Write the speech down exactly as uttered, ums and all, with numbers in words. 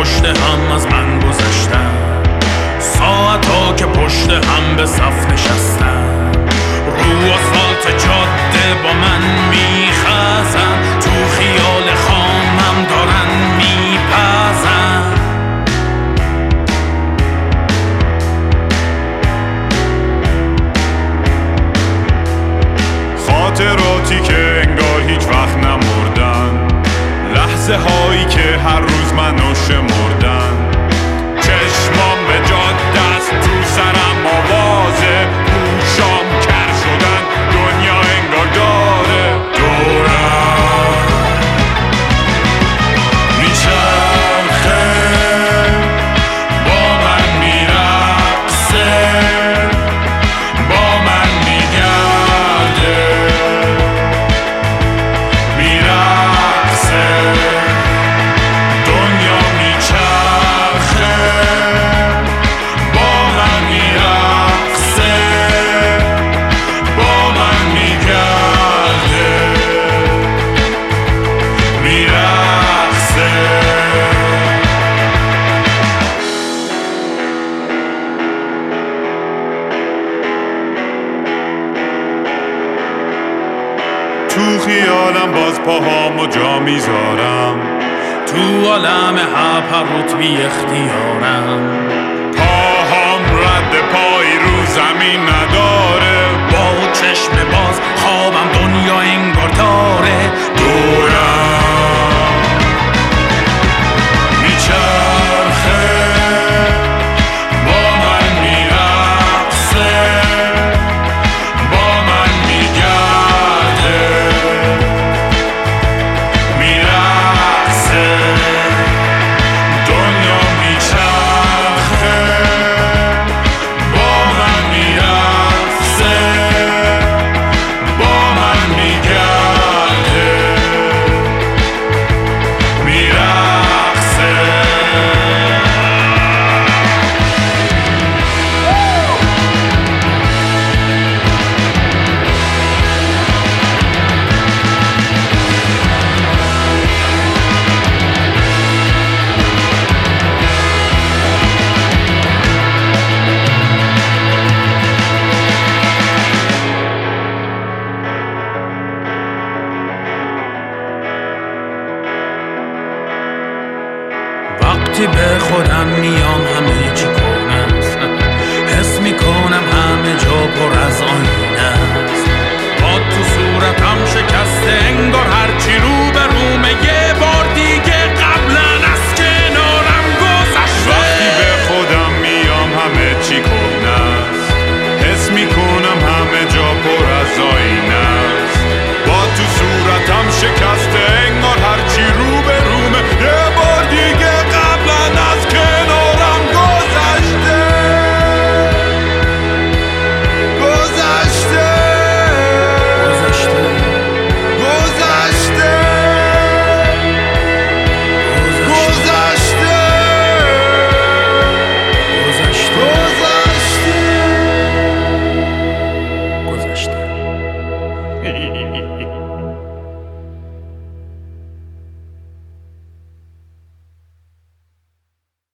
پشت هم از من گذشتن، ساعتا که پشت هم به صف نشستن، رو آسفالت جاده با من میخزن، تو خیال خامم دارن میپزن. خاطراتی که انگار هیچ وقت نمردن، لحظه هایی که هر روز منو شمردن، چشمام به جاده است تو سرم آوازه، گوشام کر شدن دنیا انگار داره دورم میچرخه، با من میرقصه، با من میگرده، میرقصه، دنیا میچرخه، با من میرقصه، با من میگرده، میرقصه. تو خیالم باز پاهامو جا میذارم، تو عالم هپروت بی اختیارم، پاهام رد پا